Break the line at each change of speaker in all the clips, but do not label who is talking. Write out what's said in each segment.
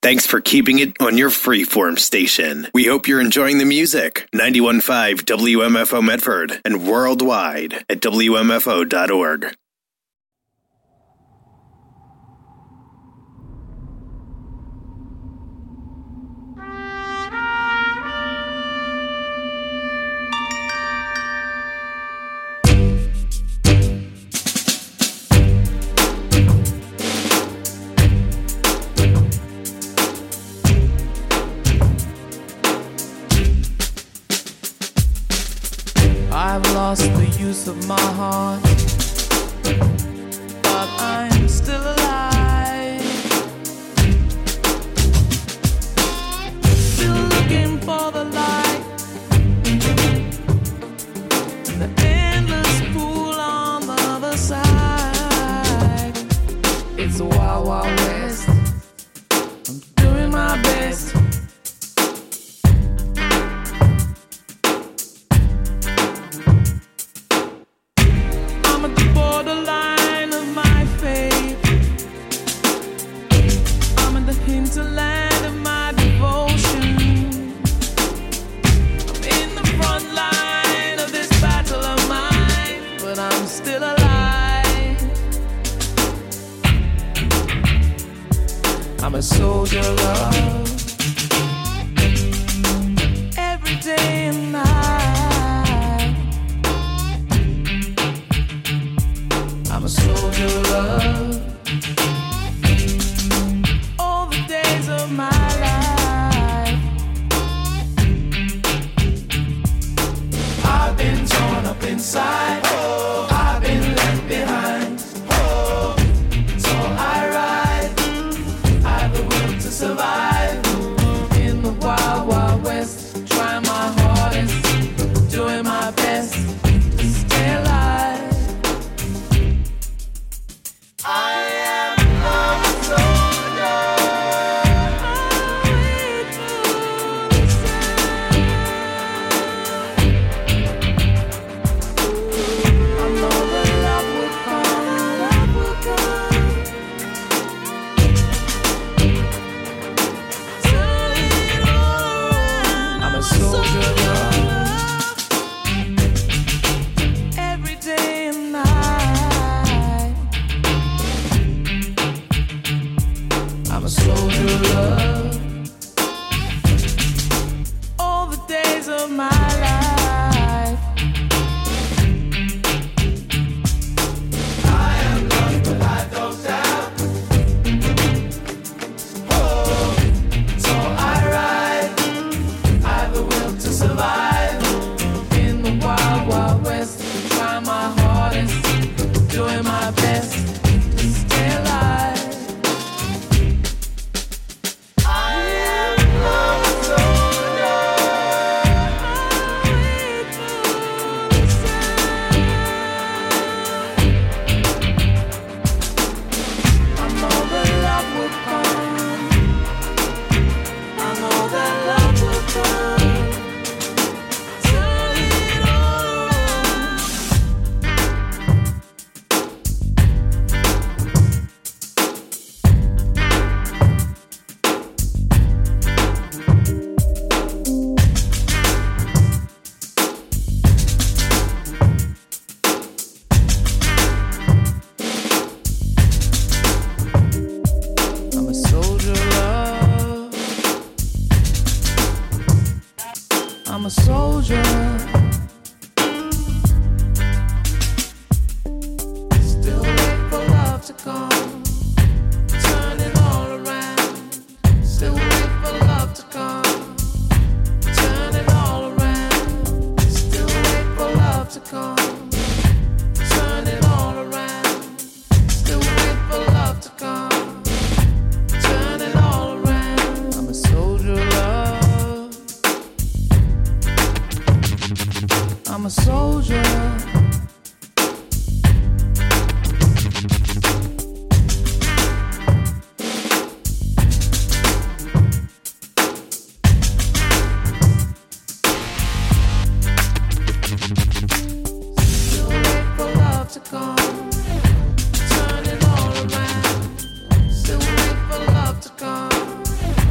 Thanks for keeping it on your freeform station. We hope you're enjoying the music. 91.5 WMFO Medford and worldwide at WMFO.org.
I've lost the use of my heart, but I'm still alive. Still looking for the light, the endless pool on the other side. It's a wild, wild west. I'm doing my best. Land of my devotion. I'm in the front line of this battle of mine, but I'm still alive. I'm a soldier of love, every day and night. I'm a soldier of love, of my life. I've been torn up inside, oh, I've been left behind, oh, so I ride, I've the will to survive in the wild, wild west, trying my hardest, doing my best to stay alive. I am love soldier. I'm a soldier, still wait for love to come, turn it all around, still wait for love to come, turn it all around, still wait for love to come, turn it all around, still wait for love to come, turn it all around. I'm a soldier of love, I'm a soldier. Still wait for love to come, turn it all around. Still wait for love to come,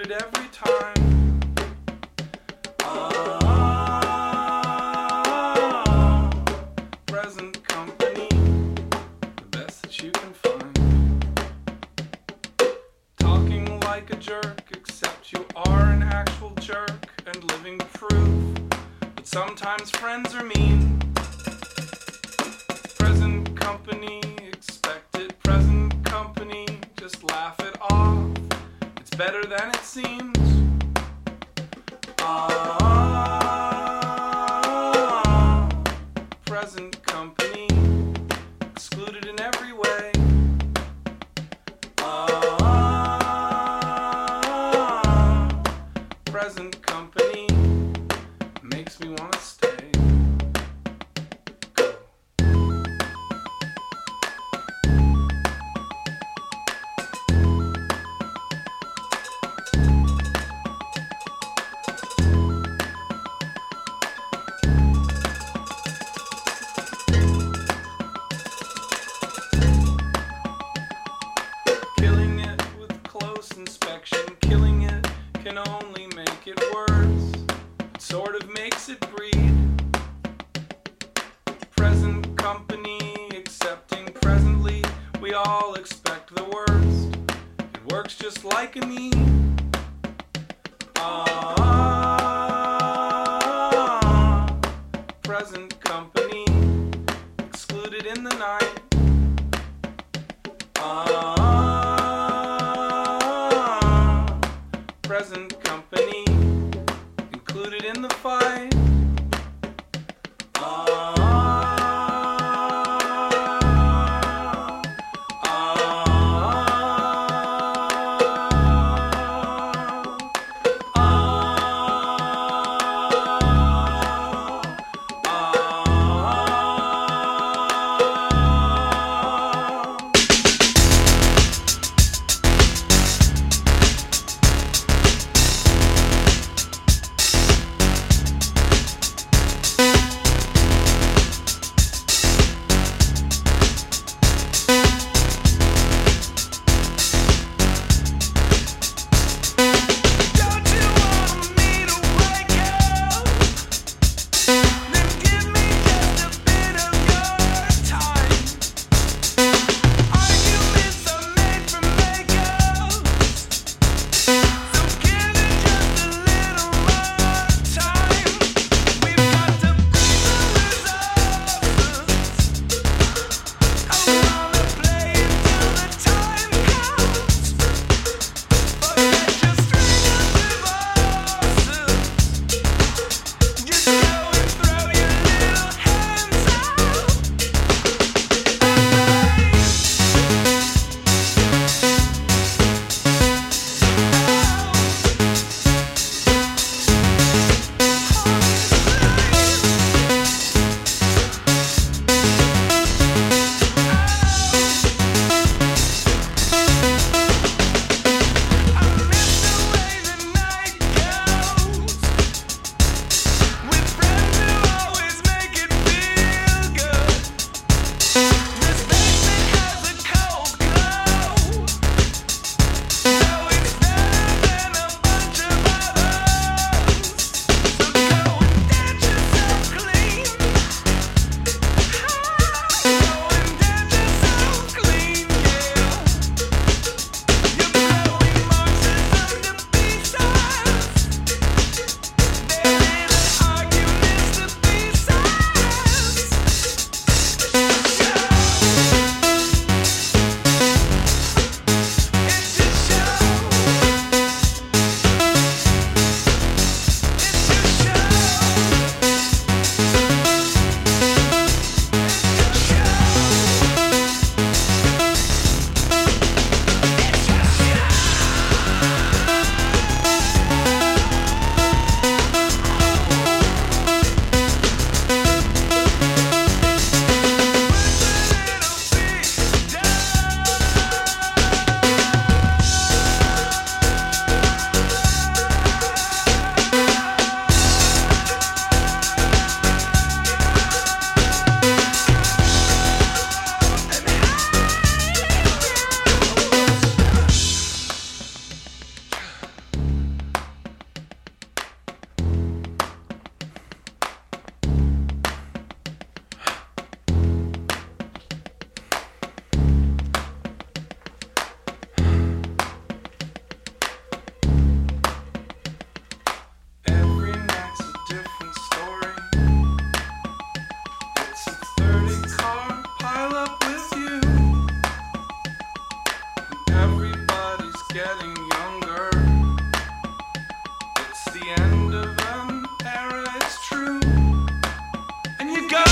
excluded every time. Present company, the best that you can find. Talking like a jerk, except you are an actual jerk and living proof. But sometimes friends are mean. Present company, expect it. Present company, just laugh it off. It's better than it seems. Present company, excluded in every way. Present company makes me want to stay. Go. Killing it with close inspection, killing it can only make it worse. It sort of makes it breed. Present company, accepting presently, we all expect the worst. It works just like a meme. Present company, excluded in the night. Present company, included in the fight. getting younger. It's the end of an era, it's true. And you go.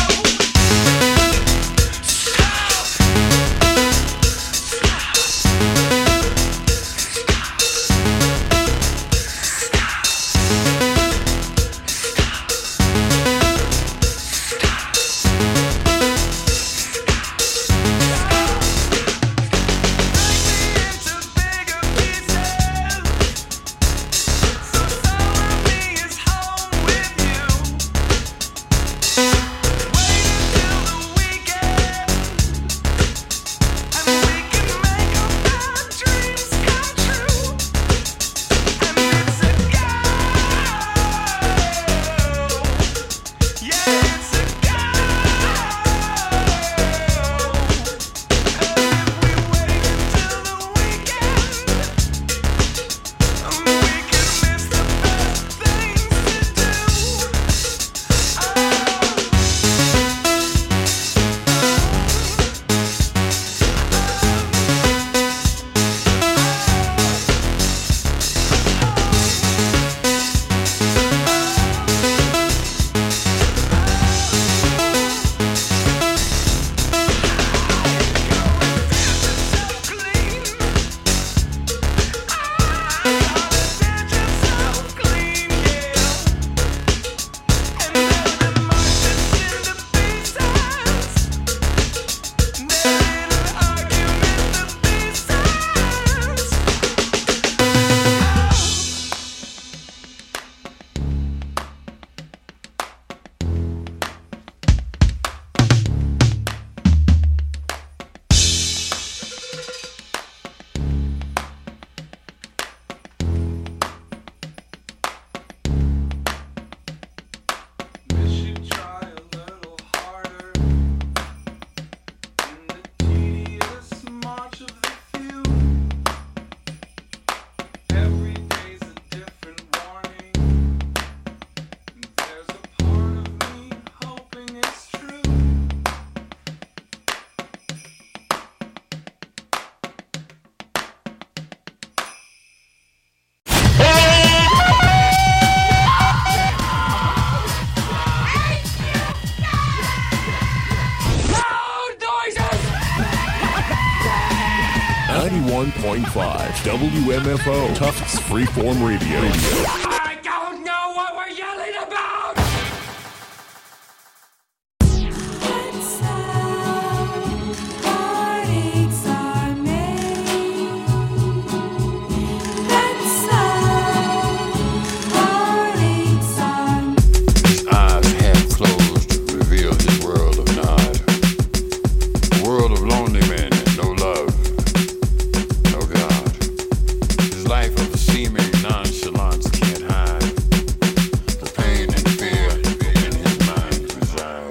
WMFO, Tufts Freeform Radio.
I don't know what we're yelling about!
That's how heartaches are made. That's how heartaches are made.
Eyes half closed reveal his world of nod. A world of lonely men and no love. Life of a seeming nonchalance can't hide the pain and fear in his mind reside.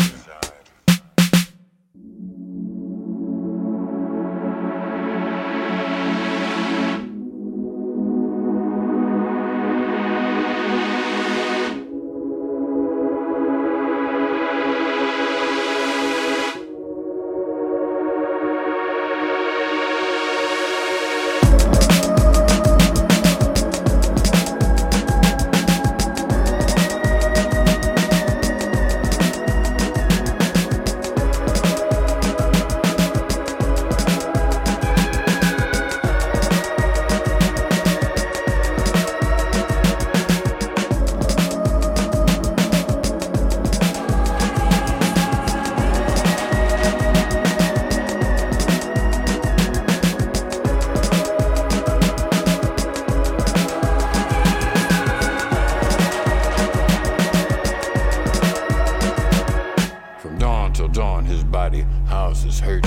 Houses hurt,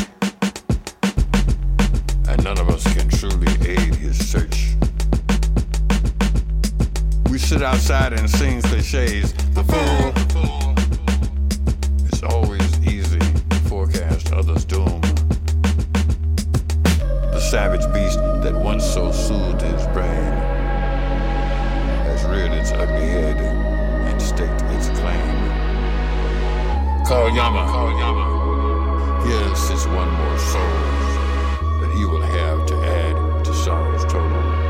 and none of us can truly aid his search. We sit outside and sing cliches. The fool. It's always easy to forecast others' doom. The savage beast that once so soothed his brain has reared its ugly head and staked its claim. Call Yama. Here sits one more soul that he will have to add to sorrow's total.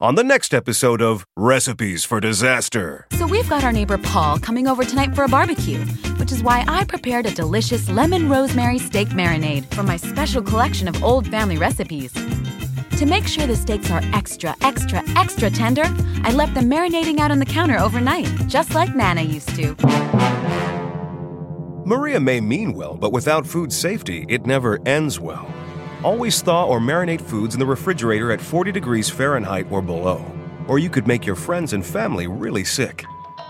on the next episode of Recipes for Disaster.
So we've got our neighbor Paul coming over tonight for a barbecue, which is why I prepared a delicious lemon rosemary steak marinade from my special collection of old family recipes. To make sure the steaks are extra, extra, extra tender, I left them marinating out on the counter overnight, just like Nana used to.
Maria may mean well, but without food safety, it never ends well. Always thaw or marinate foods in the refrigerator at 40 degrees Fahrenheit or below, or you could make your friends and family really sick.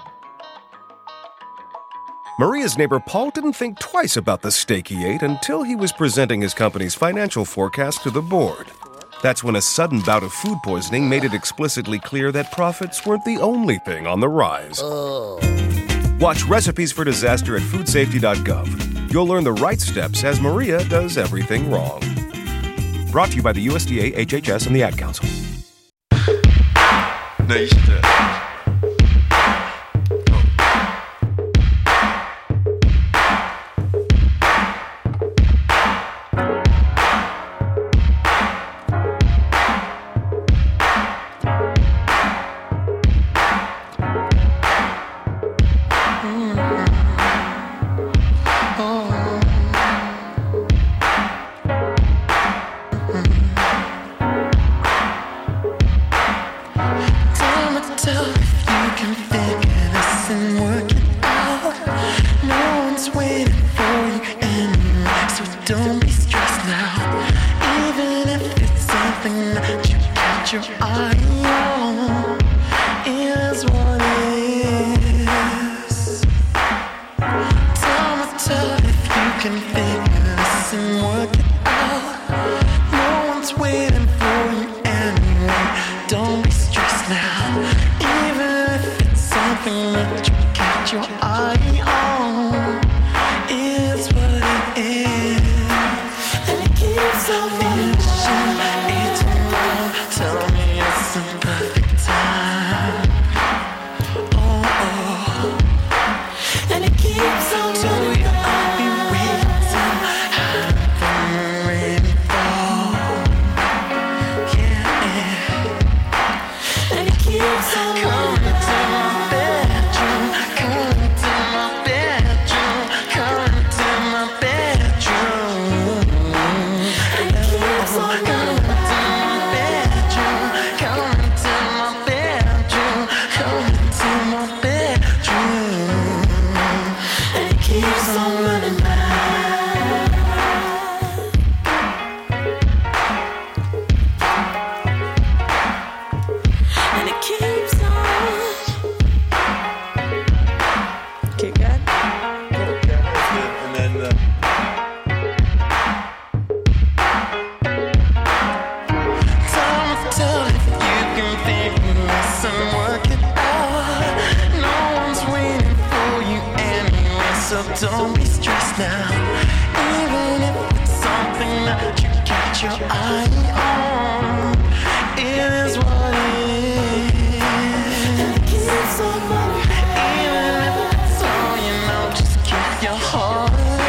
Maria's neighbor Paul didn't think twice about the steak he ate until he was presenting his company's financial forecast to the board. That's when a sudden bout of food poisoning made it explicitly clear that profits weren't the only thing on the rise. Watch Recipes for Disaster at foodsafety.gov. You'll learn the right steps as Maria does everything wrong. Brought to you by the USDA, HHS, and the Ad Council.
Don't be stressed now, even if it's something that you got your eye on. It is what it is. And it keeps on moving. Even if it's all you know, just keep your heart.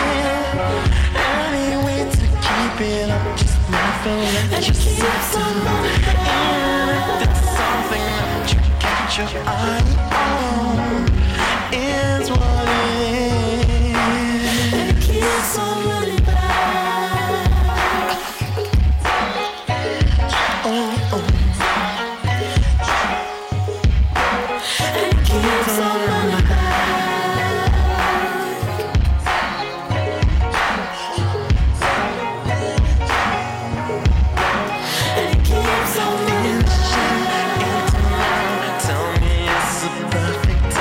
Any way to keep it up, just never let yourself down. Even if it's something that you got your eye on. It's what it is. It's all running back. Oh. And it keeps on running back. And it keeps on running back. Tell me it's the perfect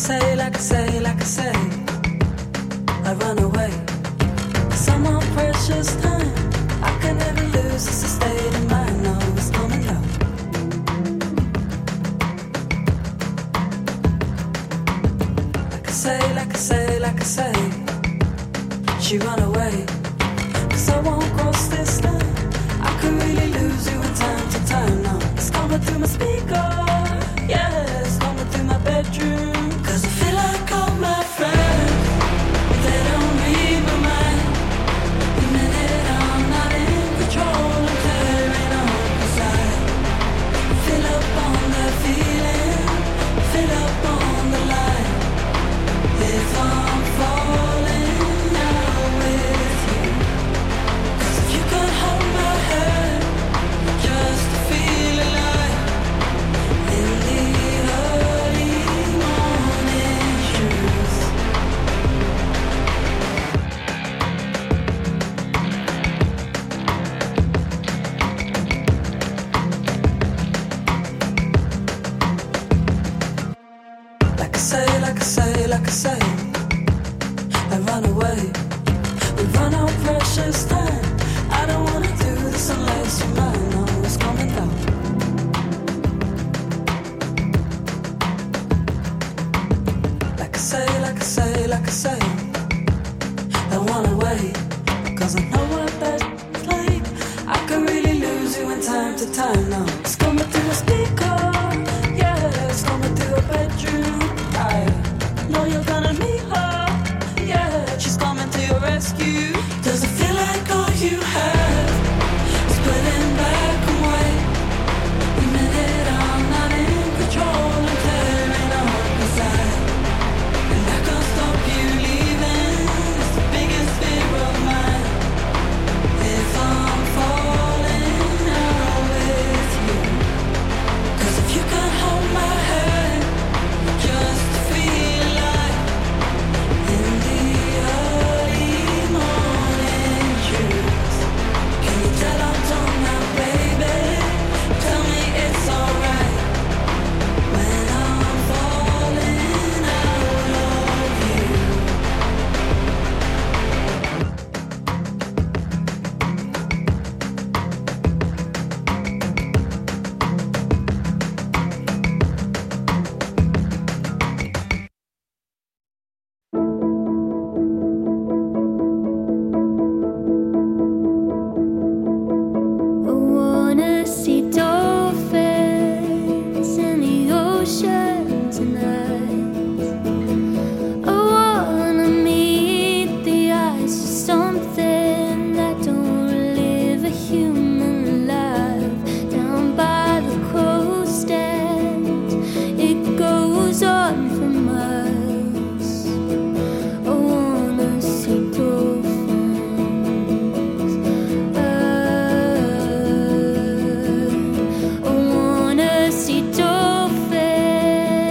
say, like I say, like I say, I run away. Some more precious time I can never lose. It's a state of mind, no, it's coming out. Like I say, like I say, like I say, she run away. 'Cause I won't cross this line. I could really lose you in time to time now. It's coming through my speaker, yeah, it's coming through my bedroom. 'Cause I feel like all my friends, they don't read my mind. The minute I'm not in control, I'm clearing up. 'Cause I fill up on the feeling, fill up on the line. If I'm falling out with you, 'cause if you could hold my hand just to feel alive in the early morning truth. Like I say, like I say, like I say, I run away. We run out precious time. I don't wanna do this unless you mind. No, it's coming down. Like I say, like I say, like I say, I run away. 'Cause I know what that's like. I can really lose you in time to time now. It's coming through the speaker, yeah, it's coming through a bedroom. I know you're gonna meet her, yeah, she's coming to your rescue. Does it feel like all you have is putting back away? The minute I'm not in control, I'm clearing up. 'Cause and I can't stop you leaving. It's the biggest fear of mine. If I'm falling out with you, 'cause if you can hold my hand just to feel alive in the early morning truth. Can you tell I'm done now, baby? Tell me it's alright when I'm falling out of you.
I wanna see dolphins in the ocean tonight. I wanna meet the eyes of something that don't live a human life. Down by the coast and it goes on for miles. I wanna see dolphins. I wanna see dolphins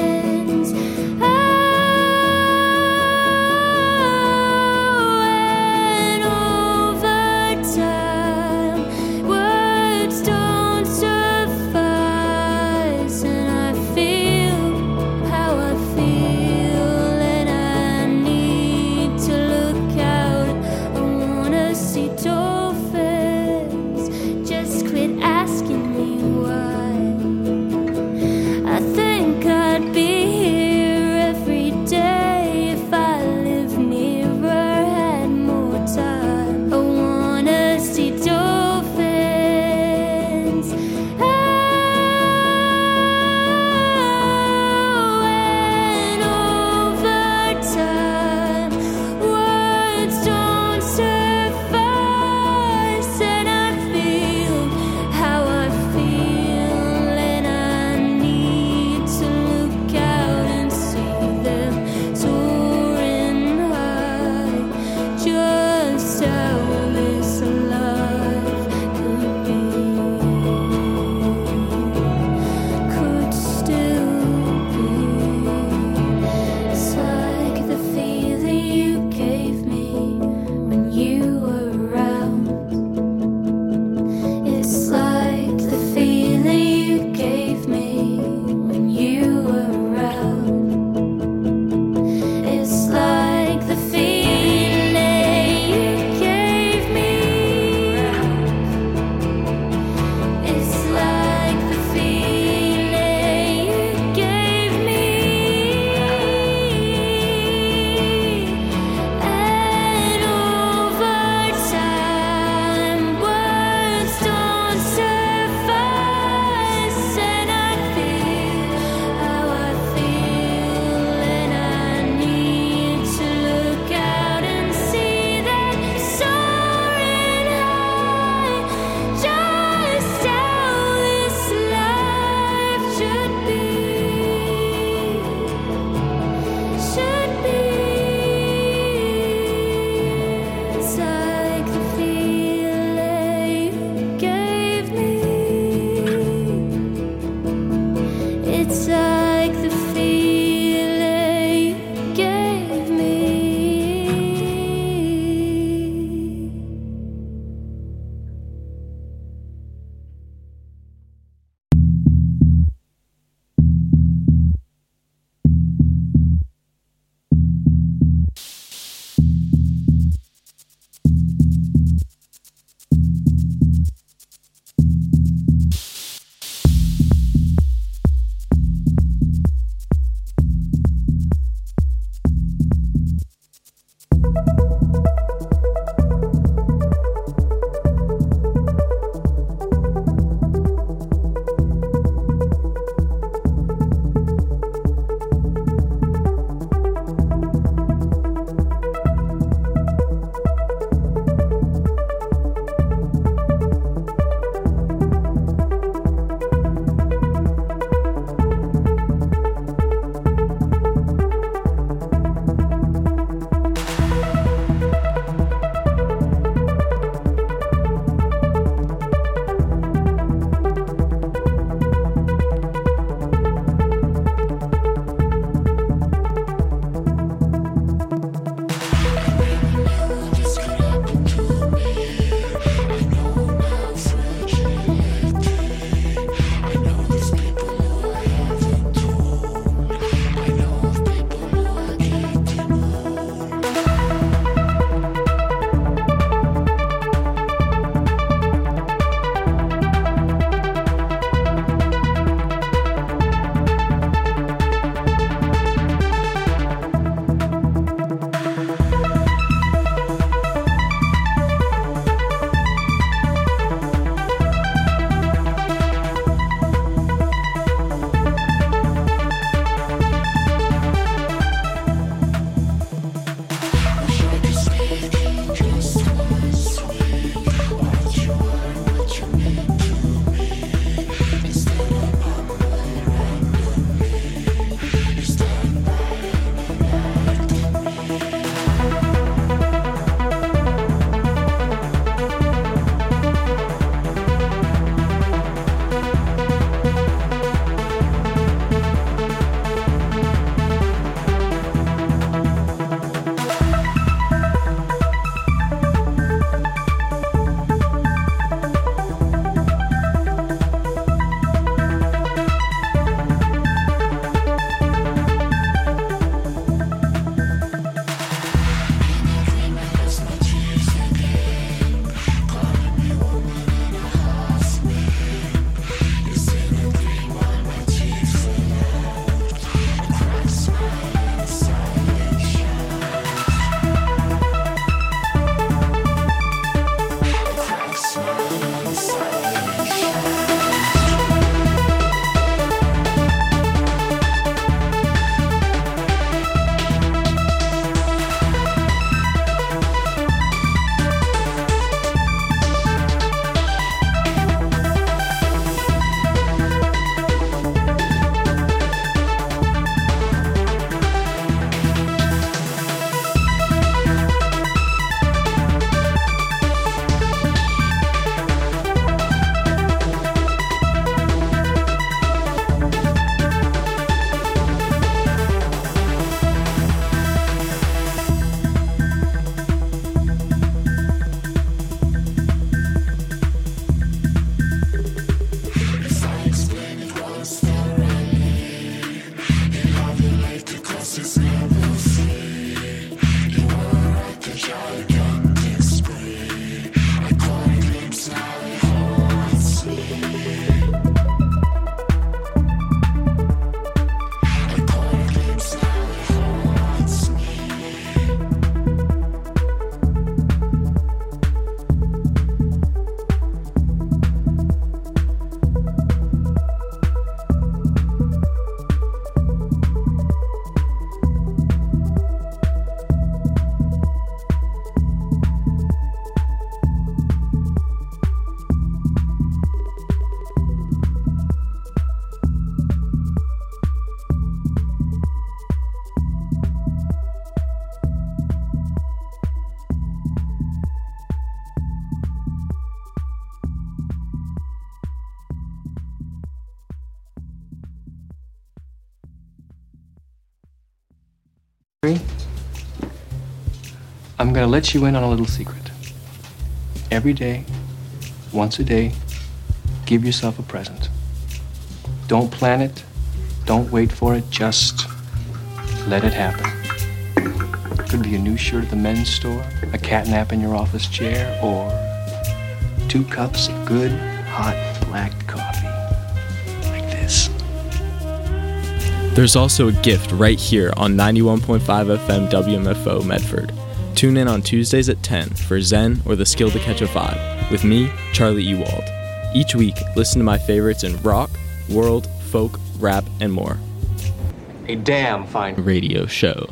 I'm gonna let you in on a little secret. Every day, once a day, give yourself a present. Don't plan it, don't wait for it, just let it happen. Could be a new shirt at the men's store, a cat nap in your office chair, or 2 cups of good, hot, black coffee. Like this.
There's also a gift right here on 91.5 FM WMFO Medford. Tune in on Tuesdays at 10 for Zen or The Skill to Catch a Vibe with me, Charlie Ewald. Each week, listen to my favorites in rock, world, folk, rap, and more.
A damn fine
radio show.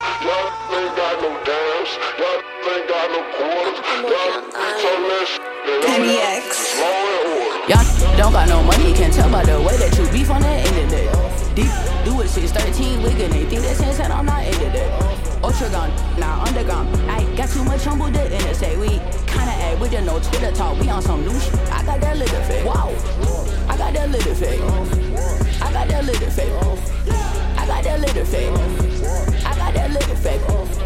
Y'all don't got no money, can't tell by the way that you beef on that internet. Deep, do it 613, wiggin', they think that's insane, I'm not into that. Ultragon, now underground, I got too much humble to interstate. We kinda act with the no Twitter talk, we on some new shit. I got that little fake, wow. I got that little fake. I got that little fake. I got that little fake. I got that little fake.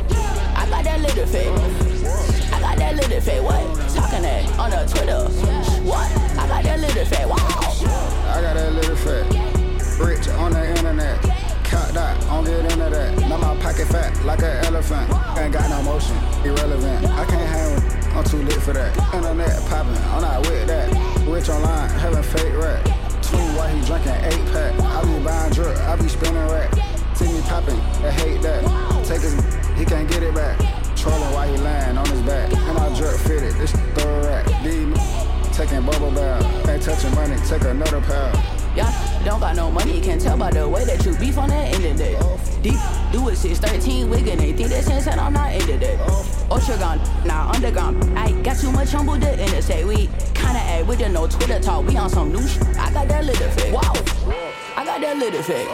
I got that little fake. I got that little fake, what? Talking that on the Twitter. What? I got that little fake, wow.
I got that little fake. Rich on the internet. Cut that, I don't get into that. Now my pocket fat like an elephant. Ain't got no motion, irrelevant. I can't hang with, I'm too lit for that. Internet popping, I'm not with that. Rich online, having fake rap. Twin while he drinking 8-pack. I be buying drip, I be spinning rack. See me popping, I hate that. Take his, he can't get it back. Trolling while he lying on his back. And I drip fitted, this third rack. These taking bubble bath. Ain't touching money, take another pound.
Y'all don't got no money, can't tell by the way that you beef on that internet. Deep, do it 613, wiggin', they think that's insane, I'm not into that. Ultragon, now underground, I got too much humble to interstate. We kinda act with the no Twitter talk, we on some new shit. I got that little fake, wow. I got that little fake.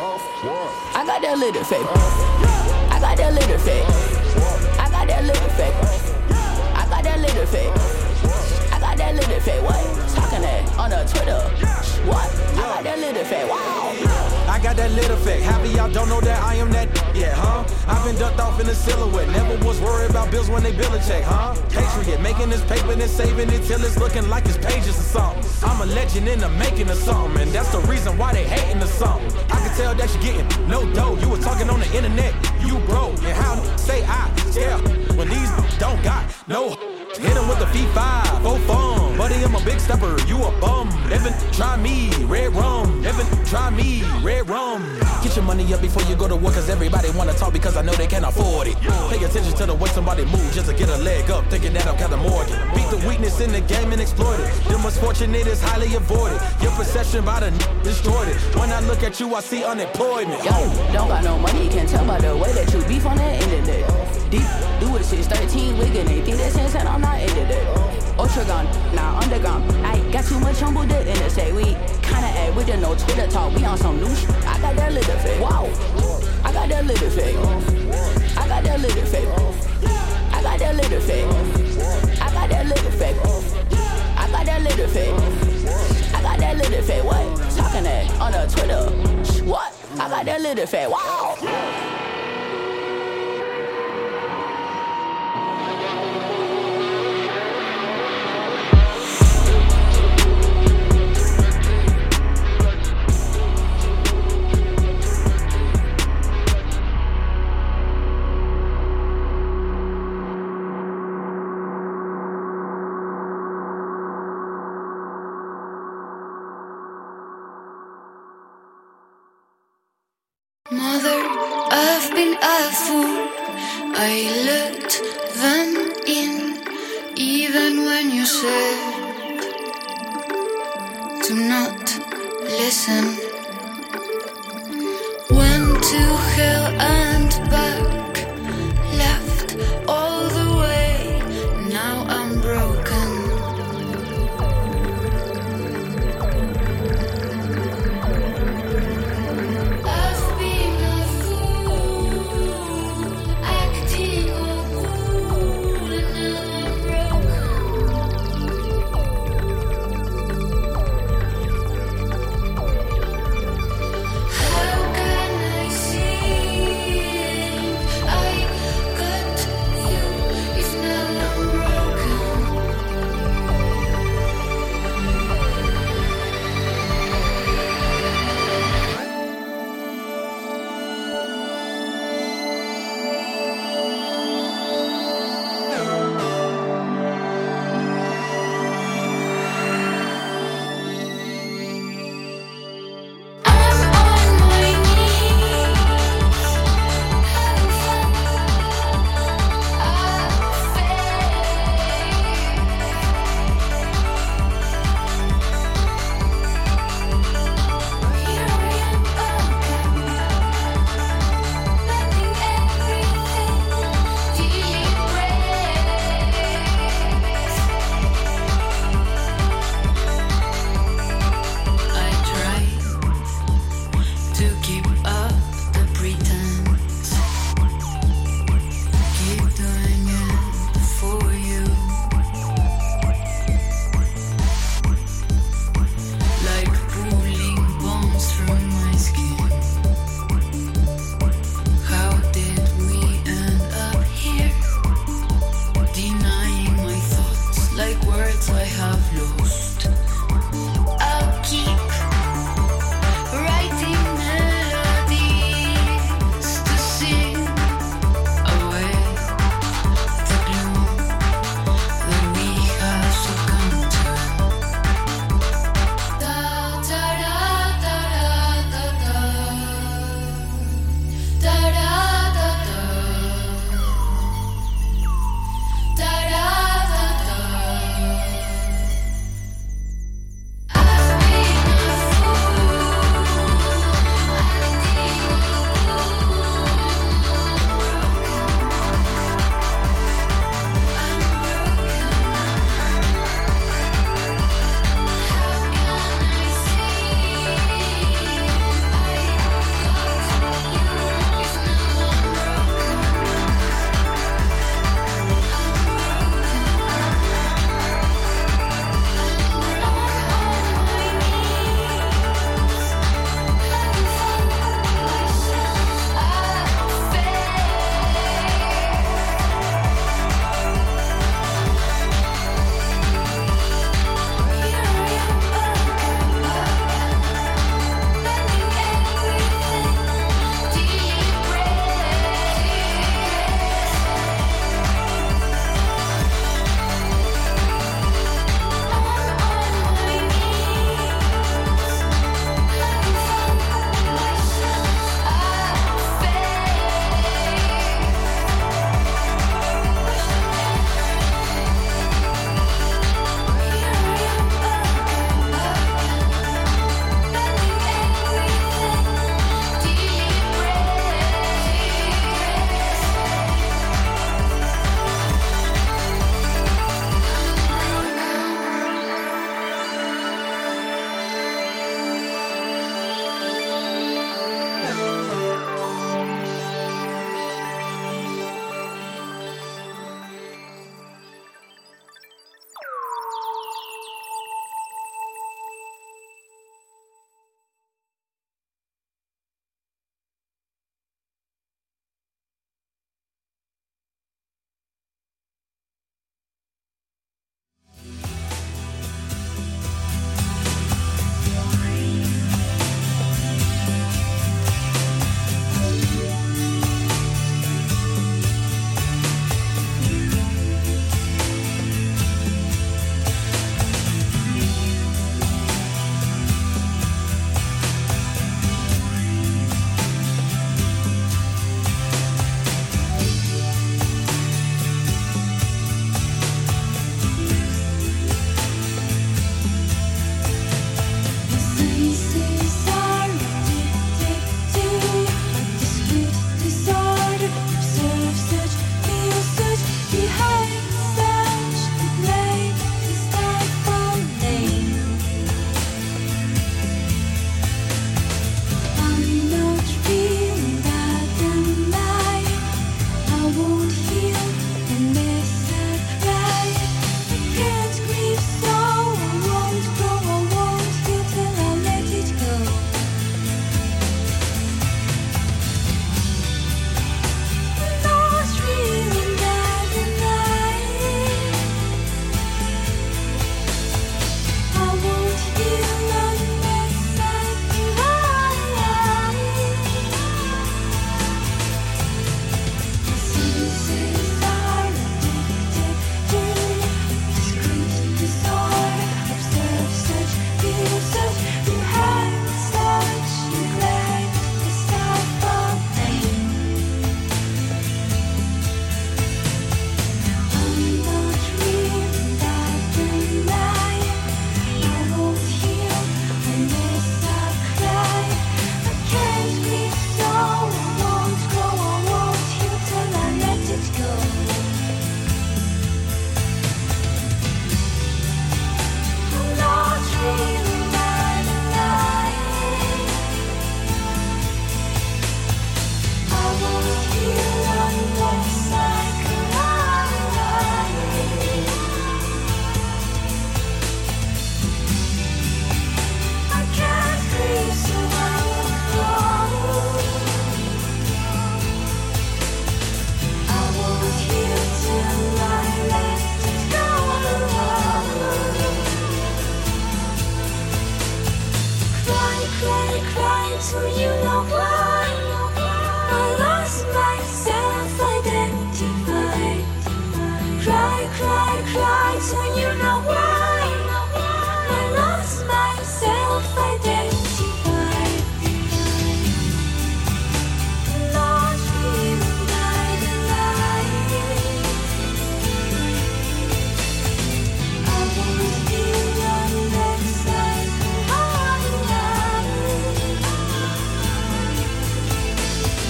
I got that little fake. I got that little fake. I got that little fake. I got that little fake. I got that little fake, what? Talking that on the Twitter. What? I got that little fake, wow.
I got that little fake. Half of y'all don't know that I am that, yeah, huh? I've been ducked off in the silhouette. Never was worried about bills when they bill a check, huh? Patriot, making this paper and saving it till it's looking like it's pages or something. I'm a legend in the making of something, and that's the reason why they hating or something. I can tell that you getting no dough. You was talking on the internet, you broke. And how say I, yeah, when these don't got no. Hit him with the V5, oh fun. Buddy, I'm a big stepper, you a bum. Evan, try me, red rum. Evan, try me, red rum. Get your money up before you go to work, cause everybody wanna talk because I know they can't afford it. Pay attention to the way somebody moves just to get a leg up, thinking that I'm kinda Morgan. Beat the weakness in the game and exploit it. The misfortunate is highly avoided. Your perception by the destroyed it. When I look at you, I see unemployment.
Yo, don't got no money, can't tell by the way that you beef on that internet. Deep, do it 613, wiggin', they think that's insane, I'm not into that. Ultragon, now underground, I got too much humble to interstate. We kinda act with the no Twitter talk, we on some new shit. I got that little fake, wow. I got that little fake. I got that little fake. I got that little fake. I got that little fake. I got that little fake. I got that little fake, what? Talking that on the Twitter. What? I got that little fake, wow.
Mother, I've been a fool. I let them in, even when you said to not listen. Went to hell and